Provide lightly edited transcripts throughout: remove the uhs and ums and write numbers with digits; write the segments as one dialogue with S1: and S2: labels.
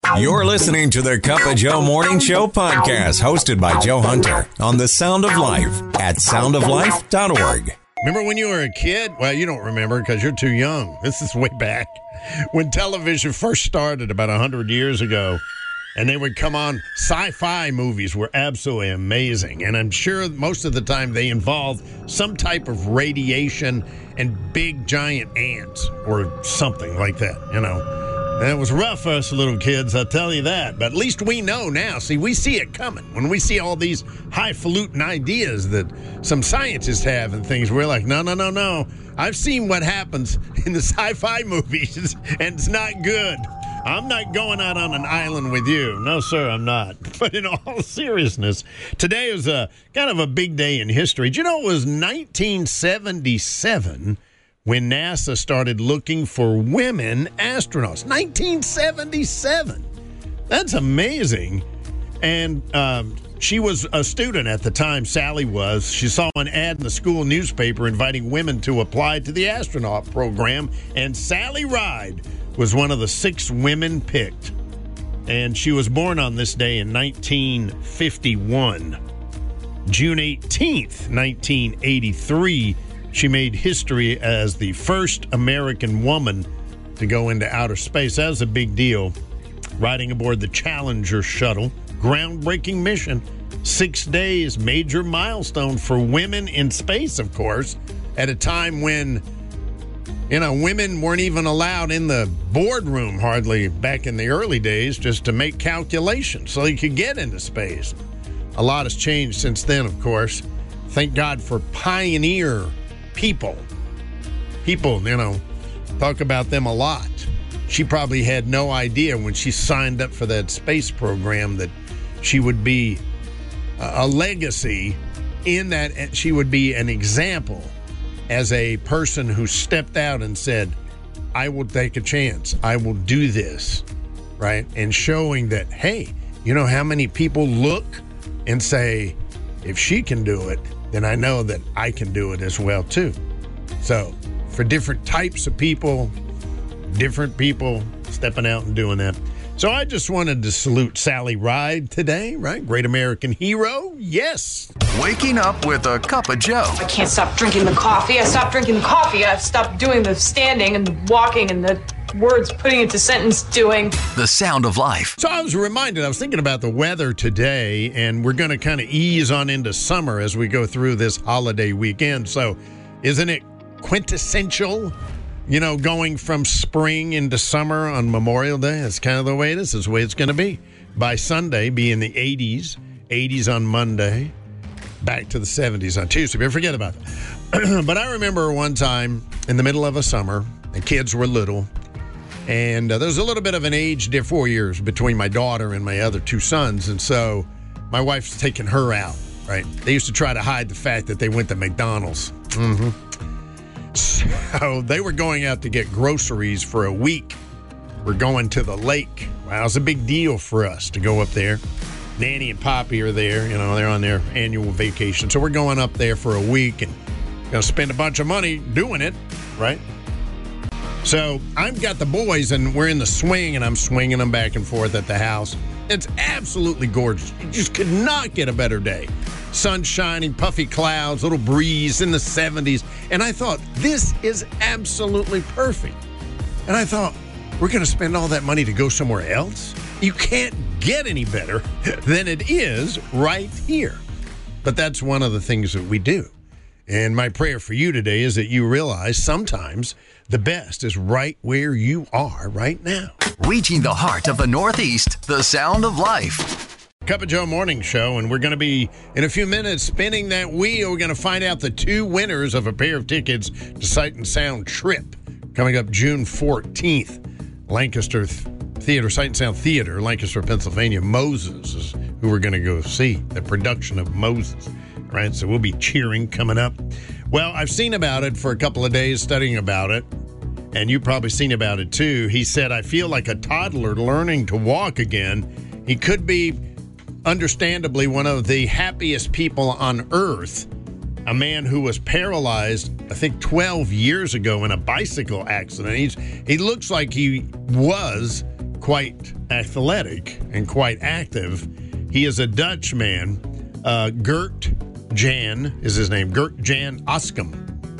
S1: You're listening to the Cup of Joe Morning Show podcast, hosted by Joe Hunter on The Sound of Life at soundoflife.org.
S2: Remember when you were a kid? Well, you don't remember because you're too young. This is way back when television first started about 100 years ago. And they would come on. Sci-fi movies were absolutely amazing. And I'm sure most of the time they involved some type of radiation and big giant ants or something like that, you know. And it was rough for us little kids, I'll tell you that. But at least we know now. See, we see it coming. When we see all these highfalutin ideas that some scientists have and things, we're like, no. I've seen what happens in the sci-fi movies, and it's not good. I'm not going out on an island with you. No, sir, I'm not. But in all seriousness, today is a kind of a big day in history. Do you know it was 1977 when NASA started looking for women astronauts? 1977. That's amazing. And she was a student at the time, Sally was. She saw an ad in the school newspaper inviting women to apply to the astronaut program, and Sally Ride was one of the 6 women picked. And she was born on this day in 1951. June 18th, 1983, she made history as the first American woman to go into outer space. That was a big deal. Riding aboard the Challenger shuttle, groundbreaking mission, 6 days, major milestone for women in space, of course, at a time when, you know, women weren't even allowed in the boardroom hardly back in the early days just to make calculations so you could get into space. A lot has changed since then, of course. Thank God for pioneer people. People, you know, talk about them a lot. She probably had no idea when she signed up for that space program that she would be a legacy in that, and she would be an example as a person who stepped out and said, I will take a chance. I will do this, right? And showing that, hey, you know how many people look and say, if she can do it, then I know that I can do it as well, too. So for different types of people, different people stepping out and doing that. So I just wanted to salute Sally Ride today, right? Great American hero. Yes.
S3: Waking up with a cup of Joe.
S4: I can't stop drinking the coffee. I stopped drinking the coffee. I've stopped doing the standing and the walking and the words putting into sentence doing.
S3: The Sound of Life.
S2: So I was reminded, I was thinking about the weather today, and we're going to kind of ease on into summer as we go through this holiday weekend. So isn't it quintessential? You know, going from spring into summer on Memorial Day, that's kind of the way it is. That's the way it's going to be. By Sunday, be in the 80s on Monday, back to the 70s on Tuesday. But forget about that. But I remember one time in the middle of a summer, the kids were little, and there was a little bit of an age difference, 4 years, between my daughter and my other 2 sons. And so my wife's taking her out, right? They used to try to hide the fact that they went to McDonald's. So they were going out to get groceries for a week. We're going to the lake. Wow, it's a big deal for us to go up there. Nanny and Poppy are there. You know, they're on their annual vacation. So we're going up there for a week and going to spend a bunch of money doing it, right? So I've got the boys, and we're in the swing, and I'm swinging them back and forth at the house. It's absolutely gorgeous. You just could not get a better day. Sun shining, puffy clouds, little breeze in the 70s. And I thought, this is absolutely perfect. And I thought, we're going to spend all that money to go somewhere else? You can't get any better than it is right here. But that's one of the things that we do. And my prayer for you today is that you realize sometimes the best is right where you are right now.
S3: Reaching the heart of the Northeast, the Sound of Life.
S2: Cup of Joe Morning Show, and we're going to be, in a few minutes, spinning that wheel. We're going to find out the 2 winners of a pair of tickets to Sight and Sound Trip coming up June 14th. Lancaster Theater, Sight and Sound Theater, Lancaster, Pennsylvania. Moses is who we're going to go see, the production of Moses, right? So we'll be cheering coming up. Well, I've seen about it for a couple of days, studying about it, and you've probably seen about it too. He said, I feel like a toddler learning to walk again. He could be understandably one of the happiest people on earth, a man who was paralyzed, I think, 12 years ago in a bicycle accident. He looks like he was quite athletic and quite active. He is a Dutch man. Gert Jan is his name. Gert Jan Oskam.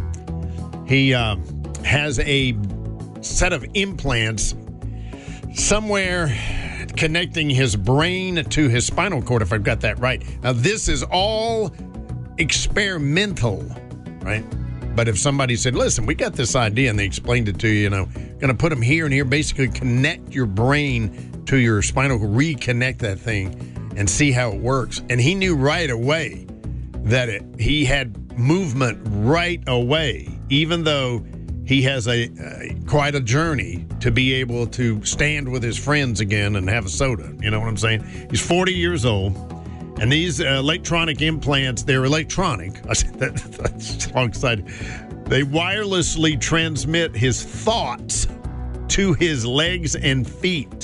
S2: He has a set of implants somewhere connecting his brain to his spinal cord, if I've got that right. Now, this is all experimental, right? But if somebody said, listen, we got this idea, and they explained it to you, going to put them here and here, basically connect your brain to your spinal cord, reconnect that thing, and see how it works. And he knew right away that he had movement right away, even though he has quite a journey to be able to stand with his friends again and have a soda. You know what I'm saying? He's 40 years old, and these electronic implants, they're electronic. I said that's alongside. They wirelessly transmit his thoughts to his legs and feet.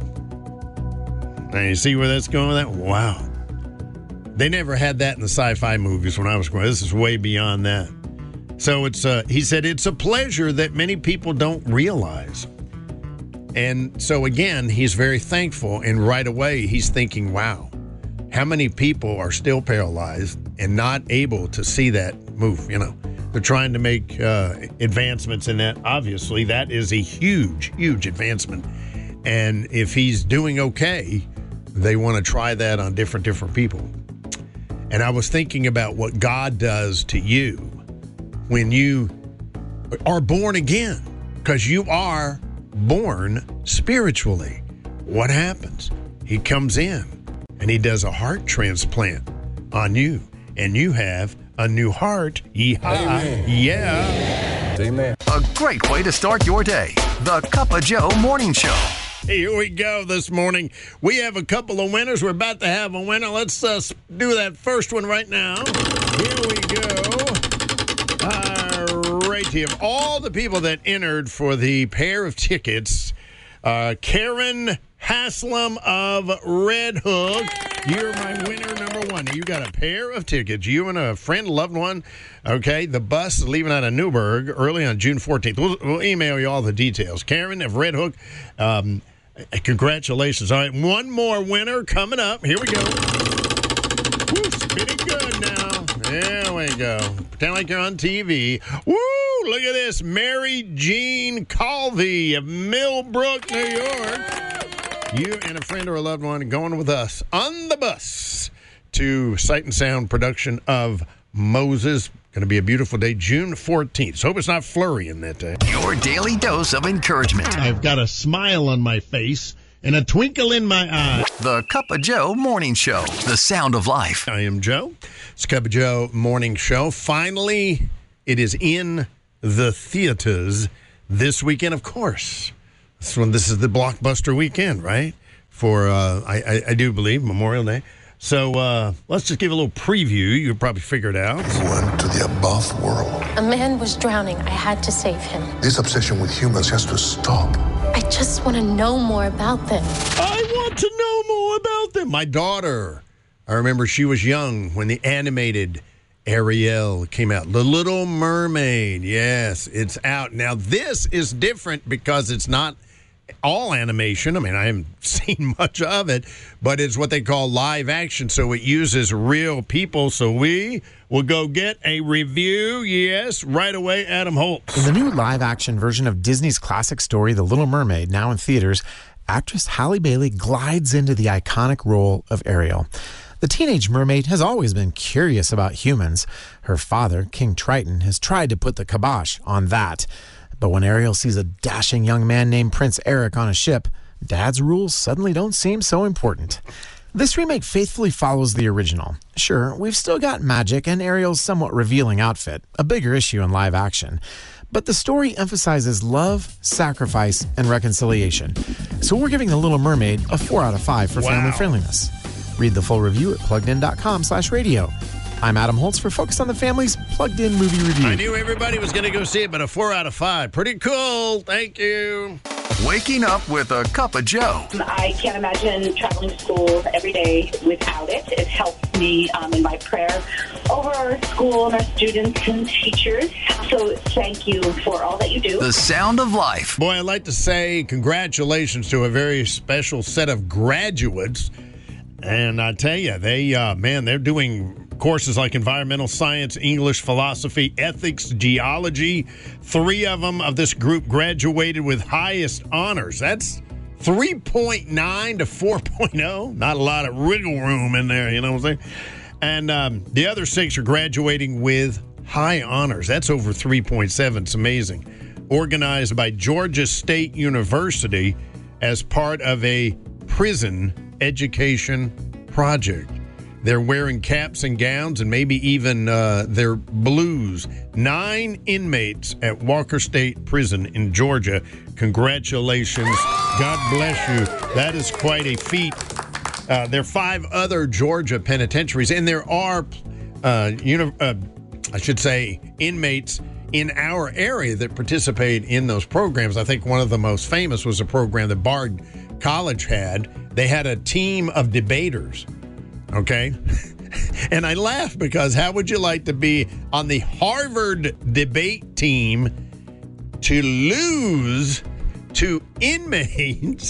S2: Now, you see where that's going with that? Wow. They never had that in the sci-fi movies when I was growing up. This is way beyond that. So he said it's a pleasure that many people don't realize. And so, again, he's very thankful. And right away, he's thinking, wow, how many people are still paralyzed and not able to see that move? They're trying to make advancements in that. Obviously, that is a huge, huge advancement. And if he's doing okay, they want to try that on different people. And I was thinking about what God does to you when you are born again, because you are born spiritually. What happens? He comes in and he does a heart transplant on you, and you have a new heart. Yeehaw. Amen. Yeah.
S3: Amen. A great way to start your day. The Cup of Joe Morning Show.
S2: Here we go this morning. We have a couple of winners. We're about to have a winner. Let's do that first one right now. Here we go. All right. Of all the people that entered for the pair of tickets, Karen Haslam of Red Hook, you're my winner number one. You got a pair of tickets. You and a friend, loved one. Okay, the bus is leaving out of Newburgh early on June 14th. We'll email you all the details. Karen of Red Hook, congratulations. All right, one more winner coming up. Here we go. Woo, spinning good now. There we go. Pretend like you're on TV. Woo, look at this. Mary Jean Colvey of Millbrook, New York. You and a friend or a loved one going with us on the bus to Sight and Sound production of Moses. Going to be a beautiful day, June 14th. So hope it's not flurrying that day.
S3: Your daily dose of encouragement.
S2: I've got a smile on my face and a twinkle in my eye.
S3: The Cup of Joe Morning Show. The sound of life.
S2: I am Joe. It's Cup of Joe Morning Show. Finally, it is in the theaters this weekend, of course. This is the blockbuster weekend, right? For, I do believe, Memorial Day. So let's just give a little preview. You'll probably figure it out.
S5: Went to the above world.
S6: A man was drowning. I had to save him.
S5: This obsession with humans has to stop.
S6: I just want to know more about them.
S2: I want to know more about them. My daughter, I remember she was young when the animated Ariel came out. The Little Mermaid. Yes, it's out. Now, this is different because it's not all animation. I mean, I haven't seen much of it, but it's what they call live action, so it uses real people. So we will go get a review, yes, right away, Adam Holtz.
S7: In the new live-action version of Disney's classic story, The Little Mermaid, now in theaters, actress Halle Bailey glides into the iconic role of Ariel. The teenage mermaid has always been curious about humans. Her father, King Triton, has tried to put the kibosh on that. But when Ariel sees a dashing young man named Prince Eric on a ship, Dad's rules suddenly don't seem so important. This remake faithfully follows the original. Sure, we've still got magic and Ariel's somewhat revealing outfit, a bigger issue in live action. But the story emphasizes love, sacrifice, and reconciliation. So we're giving The Little Mermaid a 4 out of 5 for family friendliness. Read the full review at pluggedin.com/radio. I'm Adam Holtz for Focus on the Family's Plugged In Movie Review.
S2: I knew everybody was going to go see it, but a 4 out of 5. Pretty cool. Thank you.
S3: Waking up with a cup of Joe.
S8: I can't imagine traveling to school every day without it. It helps me in my prayer over our school and our students and teachers. So thank you for all that you do.
S3: The Sound of Life.
S2: Boy, I'd like to say congratulations to a very special set of graduates. And I tell you, they're doing courses like environmental science, English, philosophy, ethics, geology. 3 of them of this group graduated with highest honors. That's 3.9 to 4.0. Not a lot of wiggle room in there, you know what I'm saying? And the other 6 are graduating with high honors. That's over 3.7. It's amazing. Organized by Georgia State University as part of a prison education project. They're wearing caps and gowns and maybe even their blues. 9 inmates at Walker State Prison in Georgia. Congratulations. God bless you. That is quite a feat. There are 5 other Georgia penitentiaries, and there are, inmates in our area that participate in those programs. I think one of the most famous was a program that Bard College had. They had a team of debaters. Okay. And I laugh because how would you like to be on the Harvard debate team to lose to inmates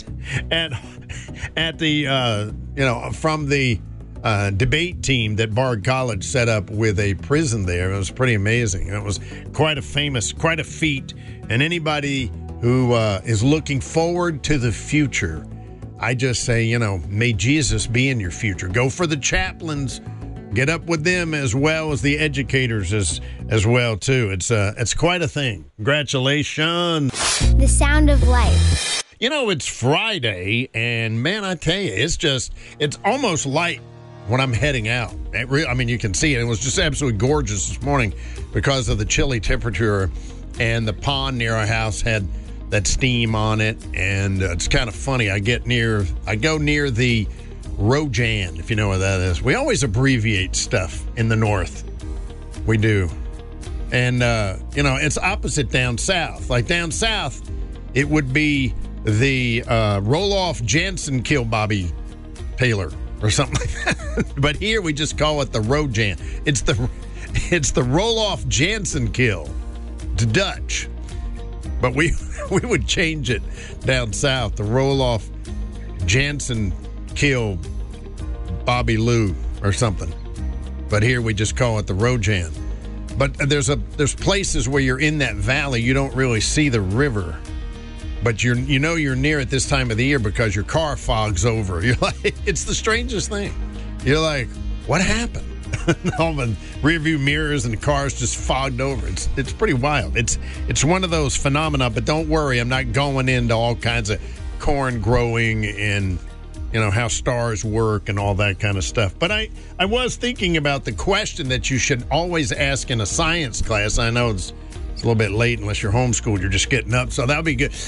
S2: at the, from the debate team that Bard College set up with a prison there? It was pretty amazing. It was quite a feat. And anybody who is looking forward to the future, I just say, may Jesus be in your future. Go for the chaplains. Get up with them as well as the educators as well, too. It's quite a thing. Congratulations.
S9: The Sound of Life.
S2: It's Friday, and man, I tell you, it's almost light when I'm heading out. You can see it. It was just absolutely gorgeous this morning because of the chilly temperature, and the pond near our house had that steam on it, and it's kind of funny. I go near the Rojan, if you know what that is. We always abbreviate stuff in the north. We do. And, it's opposite down south. Like down south, it would be the Roloff Jansen kill Bobby Taylor or something like that. But here we just call it the Rojan. It's the Roloff Jansen kill. It's Dutch. But we would change it down south. The Roloff Jansen kill Bobby Lou or something. But here we just call it the Rojan. But there's places where you're in that valley, you don't really see the river. But you're near it this time of the year because your car fogs over. You're like, it's the strangest thing. You're like, what happened? All the rearview mirrors and the cars just fogged over. It's pretty wild. It's one of those phenomena, but don't worry, I'm not going into all kinds of corn growing and how stars work and all that kind of stuff. But I was thinking about the question that you should always ask in a science class. I know it's a little bit late unless you're homeschooled, you're just getting up, so that'll be good.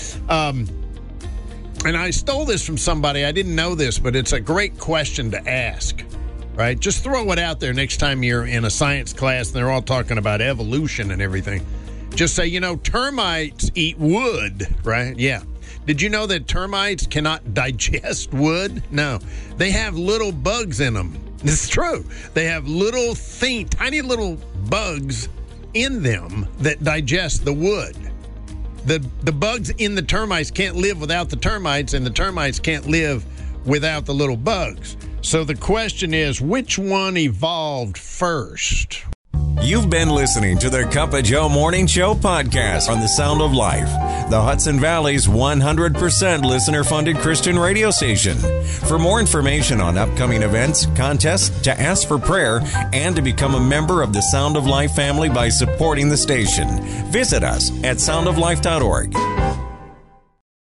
S2: And I stole this from somebody. I didn't know this, but it's a great question to ask. Right? Just throw it out there next time you're in a science class and they're all talking about evolution and everything. Just say, termites eat wood, right? Yeah. Did you know that termites cannot digest wood? No. They have little bugs in them. It's true. They have tiny little bugs in them that digest the wood. The bugs in the termites can't live without the termites, and the termites can't live without the little bugs. So the question is, which one evolved first?
S1: You've been listening to the Cup of Joe Morning Show podcast on the Sound of Life, the Hudson Valley's 100% listener-funded Christian radio station. For more information on upcoming events, contests, to ask for prayer, and to become a member of the Sound of Life family by supporting the station, visit us at soundoflife.org.